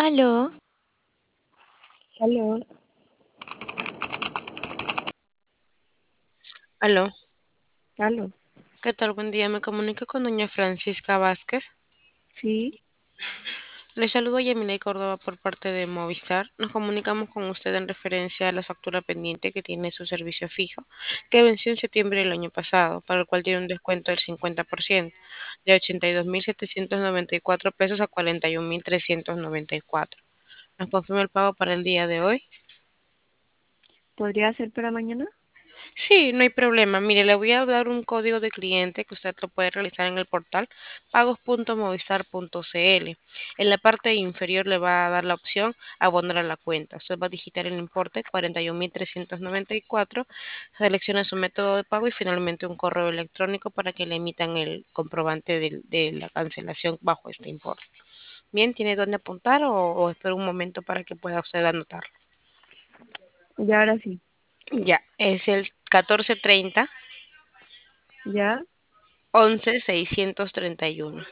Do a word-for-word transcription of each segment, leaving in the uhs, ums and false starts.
Aló, Aló, aló, aló, ¿qué tal? Buen día, me comunico con doña Francisca Vázquez. sí, Le saludo a Yamilay Córdoba por parte de Movistar. Nos comunicamos con usted en referencia a la factura pendiente que tiene su servicio fijo, que venció en septiembre del año pasado, para el cual tiene un descuento del cincuenta por ciento, de ochenta y dos mil setecientos noventa y cuatro pesos a cuarenta y un mil trescientos noventa y cuatro. ¿Nos confirma el pago para el día de hoy? ¿podría ser para mañana? Sí, no hay problema. Mire, le voy a dar un código de cliente que usted lo puede realizar en el portal pagos punto movistar punto cl. En la parte inferior le va a dar la opción abonar a la cuenta. Usted va a digitar el importe cuarenta y un mil trescientos noventa y cuatro, selecciona su método de pago y finalmente un correo electrónico para que le emitan el comprobante del- de, la cancelación bajo este importe. Bien, ¿tiene dónde apuntar o, o espero un momento para que pueda usted anotarlo? Ya, ahora sí, Ya, es el catorce treinta ya, once seiscientos treinta y uno.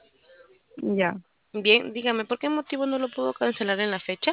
ya. Bien, dígame, ¿por qué motivo no lo puedo cancelar en la fecha?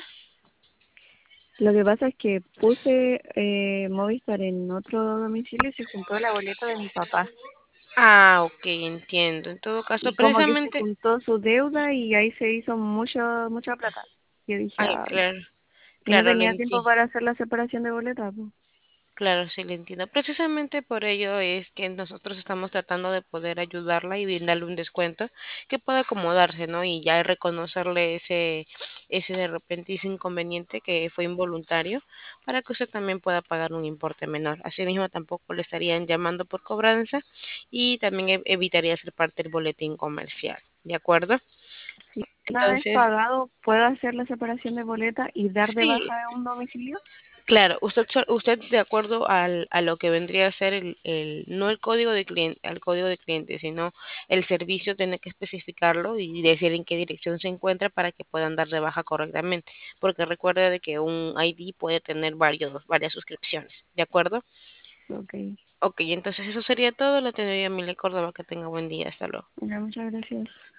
Lo que pasa es que puse eh, Movistar en otro domicilio y se juntó la boleta de mi papá. Ah, ok, entiendo. En todo caso, Y como que se precisamente, juntó su deuda y ahí se hizo mucha, mucha plata. Yo dije, ay, ah, claro, y no claro, le tenía tiempo entiendo. para hacer la separación de boletas, po. Claro, sí le entiendo. Precisamente por ello es que nosotros estamos tratando de poder ayudarla y brindarle un descuento que pueda acomodarse, ¿no? Y ya reconocerle ese, ese de repente ese inconveniente que fue involuntario para que usted también pueda pagar un importe menor. Asimismo, tampoco le estarían llamando por cobranza y también e- evitaría ser parte del boletín comercial. ¿De acuerdo? Si una vez Entonces, pagado, ¿puedo hacer la separación de boleta y dar de sí, baja de un domicilio? claro, usted, so- usted de acuerdo al, a lo que vendría a ser el, el, no el código de cliente, al código de cliente, sino el servicio tiene que especificarlo y decir en qué dirección se encuentra para que puedan dar de baja correctamente, porque recuerde de que un I D puede tener varios, varias suscripciones, ¿de acuerdo? Ok, Ok, entonces eso sería todo, la tendría Mile Córdoba, que tenga buen día, hasta luego. ya, muchas gracias.